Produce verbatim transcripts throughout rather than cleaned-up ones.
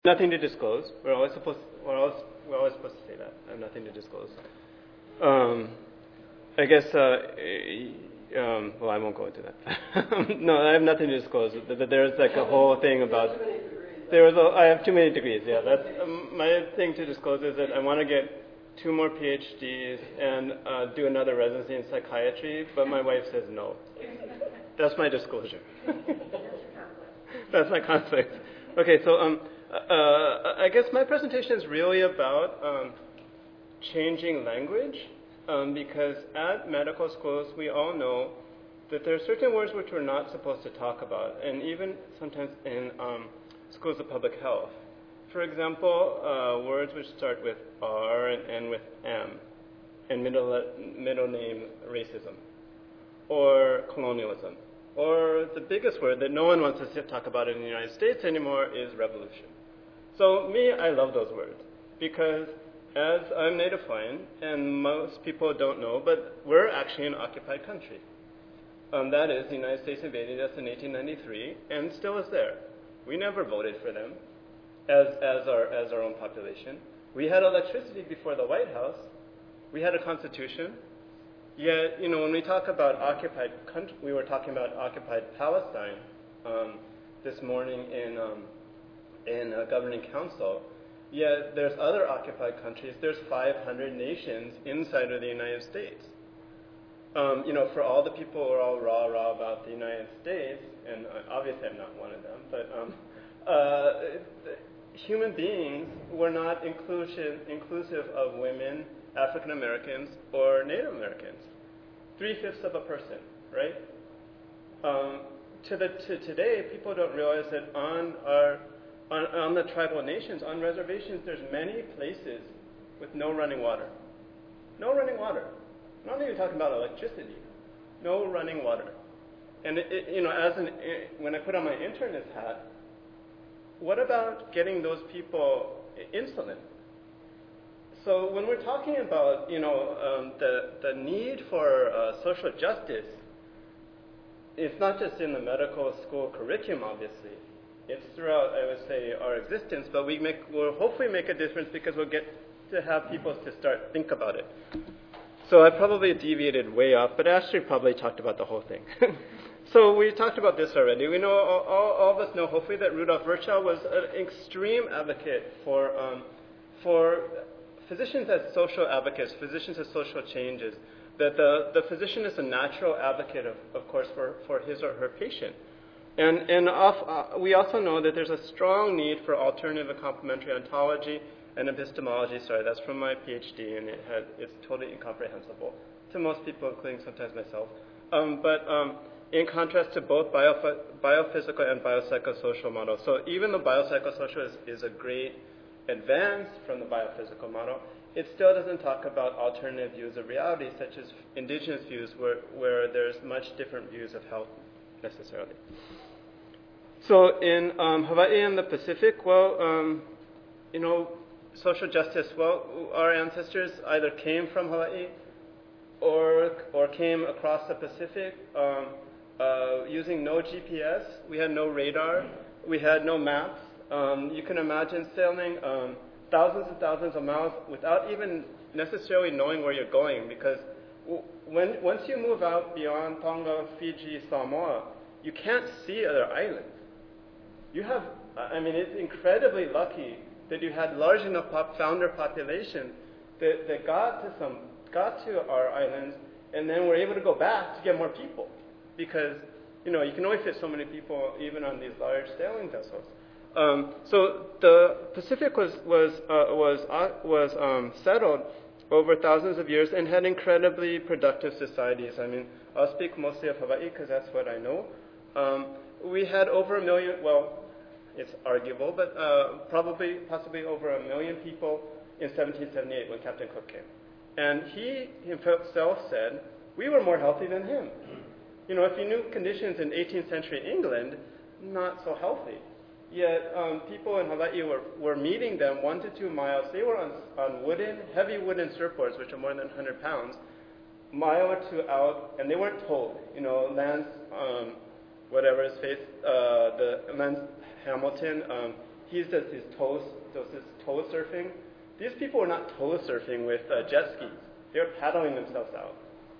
Nothing to disclose. We're always supposed. We're always, we're always supposed to say that. I have nothing to disclose. Um, I guess. Uh, um, well, I won't go into that. No, I have nothing to disclose. There's like a whole thing about. There was. A, I have too many degrees. Yeah, that's um, my thing to disclose is that I want to get two more PhDs and uh, do another residency in psychiatry, but my wife says no. That's my disclosure. That's my conflict. Okay, so um. Uh, I guess my presentation is really about um, changing language um, because at medical schools we all know that there are certain words which we're not supposed to talk about, and even sometimes in um, schools of public health. For example, uh, words which start with R and end with M, and middle, middle name racism, or colonialism. Or the biggest word that no one wants to talk about in the United States anymore is revolution. So me, I love those words because as I'm native Hawaiian, and most people don't know, but we're actually an occupied country. Um, that is, the United States invaded us in eighteen ninety-three and still is there. We never voted for them as, as, our, as our own population. We had electricity before the White House. We had a constitution. Yet, you know, when we talk about occupied country, we were talking about occupied Palestine um, this morning in um, in a governing council. Yet there's other occupied countries. There's five hundred nations inside of the United States. Um, you know, for all the people who are all rah rah about the United States, and obviously I'm not one of them, but um, uh, human beings were not inclusive inclusive of women, African Americans, or Native Americans. Three-fifths of a person, right? Um, to, the, to today, people don't realize that on our on, on the tribal nations, on reservations, there's many places with no running water. No running water. I'm not even talking about electricity. No running water. And it, it, you know, as an when I put on my internist hat, what about getting those people insulin? So when we're talking about, you know, um, the, the need for uh, social justice, it's not just in the medical school curriculum, obviously. It's throughout, I would say, our existence, but we make, we'll hopefully make a difference because we'll get to have people to start think about it. So I probably deviated way off, but actually probably talked about the whole thing. So we talked about this already. We know, all, all, all of us know, hopefully, that Rudolf Virchow was an extreme advocate for um, for physicians as social advocates, physicians as social changes, that the, the physician is a natural advocate, of, of course, for, for his or her patient. And, and off, uh, we also know that there's a strong need for alternative and complementary ontology and epistemology. Sorry, that's from my PhD, and it had, it's totally incomprehensible to most people, including sometimes myself. Um, but um, in contrast to both bio, biophysical and biopsychosocial models. So even the biopsychosocial is, is a great advance from the biophysical model, it still doesn't talk about alternative views of reality, such as indigenous views, where, where there's much different views of health necessarily. So in um, Hawaii and the Pacific, well, um, you know, social justice, well, our ancestors either came from Hawaii or, or came across the Pacific um, uh, using no G P S. We had no radar. We had no maps. Um, you can imagine sailing um, thousands and thousands of miles without even necessarily knowing where you're going, because w- when, once you move out beyond Tonga, Fiji, Samoa, you can't see other islands. You have, I mean, it's incredibly lucky that you had large enough pop founder population that, that got to some, got to our islands, and then were able to go back to get more people, because you know you can only fit so many people even on these large sailing vessels. Um, so the Pacific was was uh, was uh, was um, settled over thousands of years and had incredibly productive societies. I mean, I'll speak mostly of Hawaii because that's what I know. Um, we had over a million. Well, it's arguable, but uh, probably possibly over a million people in seventeen seventy-eight when Captain Cook came, and he himself said we were more healthy than him. You know, if you knew conditions in eighteenth century England, not so healthy. Yet um, people in Hawaii were, were meeting them one to two miles. They were on, on wooden, heavy wooden surfboards, which are more than one hundred pounds, mile or two out, and they weren't told. You know, Lance, um, whatever his face, uh, the Lance Hamilton, um, he does his toe, does his toe surfing. These people were not toe surfing with uh, jet skis. They were paddling themselves out.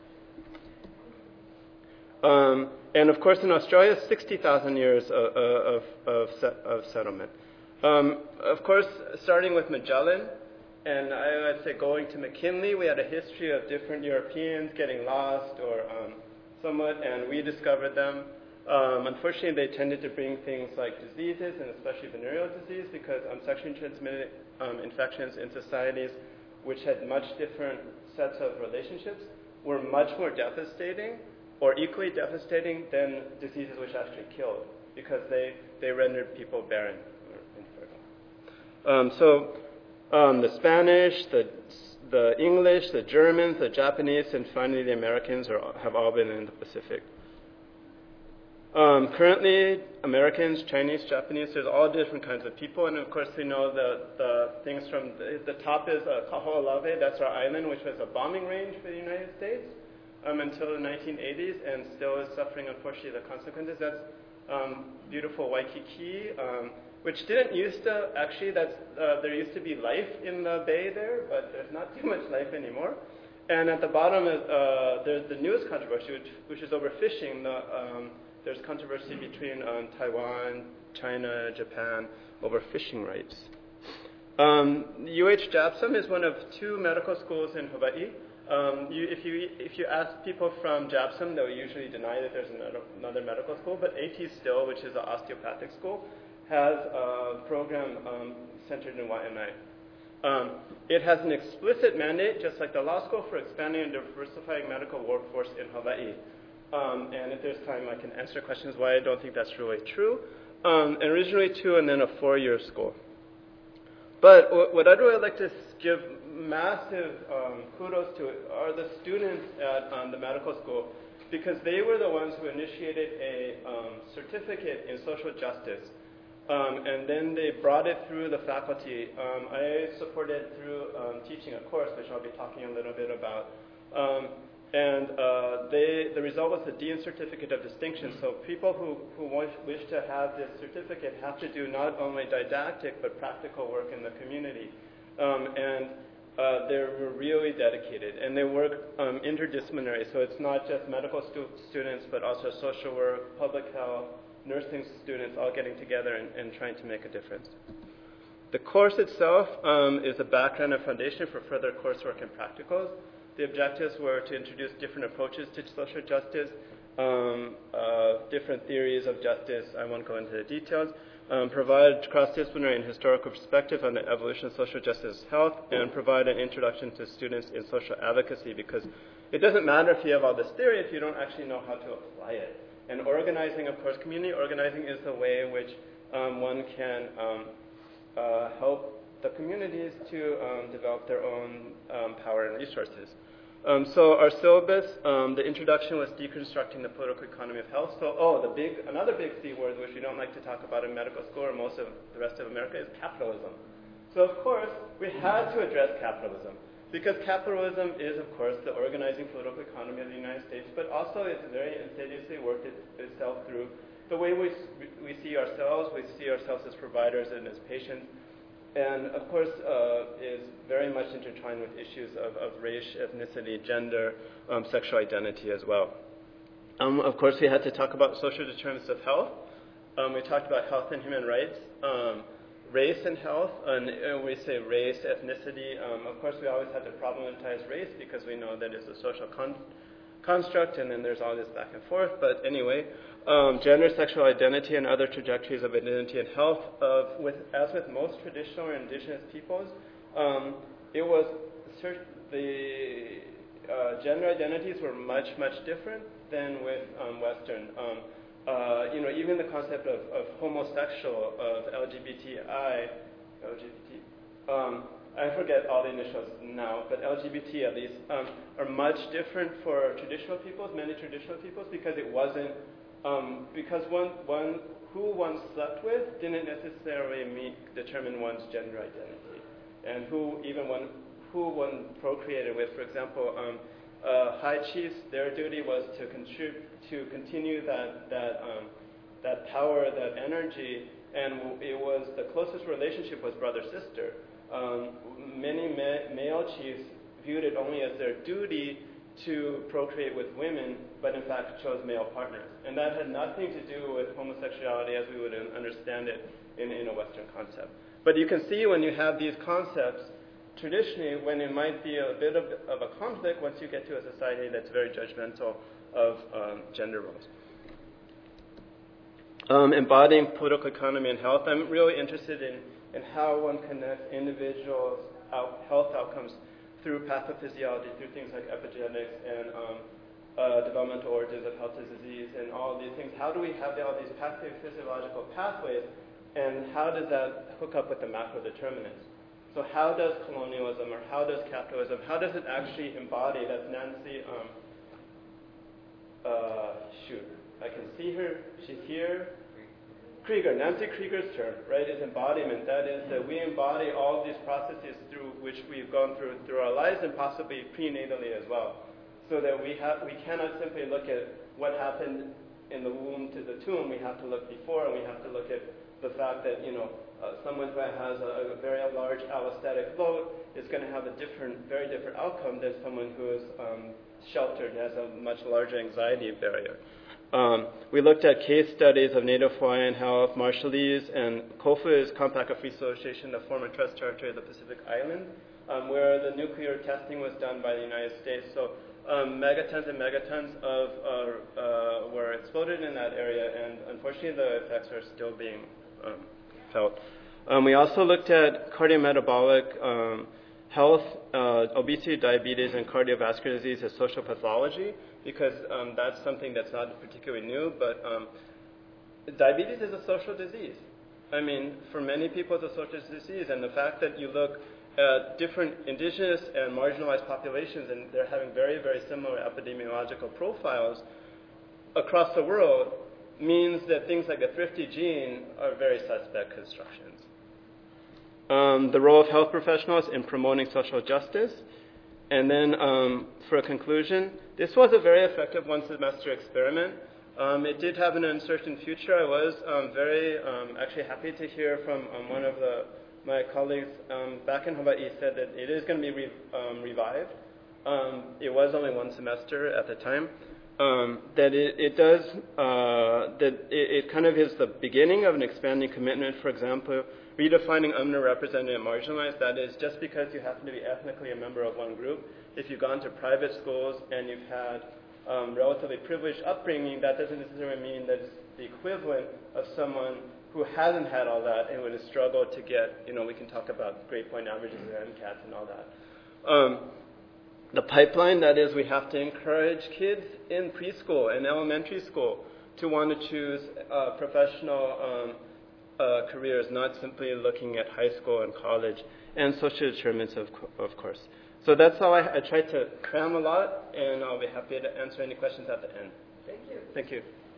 Um, and of course, in Australia, sixty thousand years of, of, of, of settlement. Um, of course, starting with Magellan, and I would say going to McKinley, we had a history of different Europeans getting lost or um, somewhat, and we discovered them. Um, unfortunately, they tended to bring things like diseases, and especially venereal disease, because um, sexually transmitted um, infections in societies which had much different sets of relationships were much more devastating or equally devastating than diseases which actually killed, because they, they rendered people barren or infertile. Um, so um, the Spanish, the, the English, the Germans, the Japanese, and finally the Americans are, have all been in the Pacific. Um, currently, Americans, Chinese, Japanese, there's all different kinds of people, and of course we know the, the things from, the, the top is uh, Kaho'olawe, that's our island, which was a bombing range for the United States um, until the nineteen eighties, and still is suffering, unfortunately, the consequences. That's um, beautiful Waikiki, um, which didn't used to, actually, that's, uh, there used to be life in the bay there, but there's not too much life anymore. And at the bottom is, uh, there's the newest controversy, which, which is overfishing. The, um, There's controversy between um, Taiwan, China, Japan over fishing rights. Um, U H JAPSOM is one of two medical schools in Hawaii. Um, you, if, you, if you ask people from JAPSOM, they'll usually deny that there's another, another medical school, but AT Still, which is an osteopathic school, has a program um, centered in Waianae. Um, it has an explicit mandate, just like the law school, for expanding and diversifying medical workforce in Hawaii. Um, and if there's time, I can answer questions why I don't think that's really true. Um, and originally two, and then a four-year school. But w- what I'd really like to give massive um, kudos to are the students at um, the medical school, because they were the ones who initiated a um, certificate in social justice. Um, and then they brought it through the faculty. Um, I supported through um, teaching a course, which I'll be talking a little bit about. Um, and uh, they, the result was the Dean's Certificate of Distinction. So people who, who wish, wish to have this certificate have to do not only didactic but practical work in the community. Um, and uh, they were really dedicated. And they work um, interdisciplinary. So it's not just medical stu- students, but also social work, public health, nursing students all getting together and, and trying to make a difference. The course itself um, is a background and foundation for further coursework and practicals. The objectives were to introduce different approaches to social justice, um, uh, different theories of justice. I won't go into the details. Um, provide cross-disciplinary and historical perspective on the evolution of social justice health, and provide an introduction to students in social advocacy, because it doesn't matter if you have all this theory if you don't actually know how to apply it. And organizing, of course, community organizing is the way in which um, one can um, uh, help the communities to um, develop their own um, power and resources. Um, so our syllabus, um, the introduction was deconstructing the political economy of health. So, oh, the big, another big C word, which we don't like to talk about in medical school or most of the rest of America, is capitalism. So, of course, we had to address capitalism, because capitalism is, of course, the organizing political economy of the United States, but also it's very insidiously worked it, itself through the way we, we see ourselves. We see ourselves as providers and as patients, and, of course, uh, is very much intertwined with issues of, of race, ethnicity, gender, um, sexual identity as well. Um, of course, we had to talk about social determinants of health. Um, we talked about health and human rights. Um, Race and health, and uh, we say race, ethnicity. Um, of course, we always had to problematize race because we know that it's a social con- construct, and then there's all this back and forth. But anyway, um, gender, sexual identity, and other trajectories of identity and health. Of, with, as with most traditional or indigenous peoples, um, it was cert- the uh, gender identities were much, much different than with um, Western. Um, Uh, you know, even the concept of, of homosexual, of L G B T I, L G B T, um, I forget all the initials now, but L G B T at least, um, are much different for traditional peoples, many traditional peoples, because it wasn't, um, because one, one, who one slept with didn't necessarily meet, determine one's gender identity, and who even one, who one procreated with. For example, um, Uh, high chiefs, their duty was to contribute, to continue that that um, that power, that energy and it was the closest relationship was brother-sister. Um, many ma- male chiefs viewed it only as their duty to procreate with women, but in fact chose male partners. And that had nothing to do with homosexuality as we would understand it in, in a Western concept. But you can see when you have these concepts, traditionally, when it might be a bit of, of a conflict once you get to a society that's very judgmental of um, gender roles. Um, embodying political economy and health, I'm really interested in, in how one connects individuals' out, health outcomes through pathophysiology, through things like epigenetics and um, uh, developmental origins of health disease and all of these things. How do we have all these pathophysiological pathways, and how does that hook up with the macro determinants? So how does colonialism, or how does capitalism, how does it actually embody, that's Nancy, um, uh, shoot, I can see her, she's here, Krieger, Nancy Krieger's term, right, is embodiment. That is that we embody all of these processes through which we've gone through through our lives and possibly prenatally as well. So that we have we cannot simply look at what happened in the womb to the tomb. We have to look before, and we have to look at the fact that, you know, uh, someone who has a, a very large allostatic load is going to have a different, very different outcome than someone who is um, sheltered, has a much larger anxiety barrier. Um, we looked at case studies of Native Hawaiian health, Marshallese, and COFA's Compact of Free Association, the former trust territory of the Pacific Islands, um, where the nuclear testing was done by the United States. So um, megatons and megatons of uh, uh, were exploded in that area, and unfortunately the effects are still being um, felt. Um, we also looked at cardiometabolic um, health, uh, obesity, diabetes, and cardiovascular disease as social pathology, because um, that's something that's not particularly new, but um, diabetes is a social disease. I mean, for many people it's a social disease, and the fact that you look at different indigenous and marginalized populations and they're having very, very similar epidemiological profiles across the world means that things like the thrifty gene are very suspect constructions. Um, the role of health professionals in promoting social justice. And then um, for a conclusion, this was a very effective one-semester experiment. Um, it did have an uncertain future. I was um, very um, actually happy to hear from um, one of the, my colleagues um, back in Hawaii said that it is going to be re- um, revived. Um, it was only one semester at the time. Um, that it, it does, uh, that it, it kind of is the beginning of an expanding commitment. For example, redefining underrepresented and marginalized. That is, just because you happen to be ethnically a member of one group, if you've gone to private schools and you've had um, relatively privileged upbringing, that doesn't necessarily mean that it's the equivalent of someone who hasn't had all that and would have struggled to get, you know, we can talk about grade point averages and M CATs and all that. Um, The pipeline, that is, we have to encourage kids in preschool and elementary school to want to choose uh, professional um, uh, careers, not simply looking at high school and college, and social determinants, of, co- of course. So that's how I, I tried to cram a lot, and I'll be happy to answer any questions at the end. Thank you. Thank you.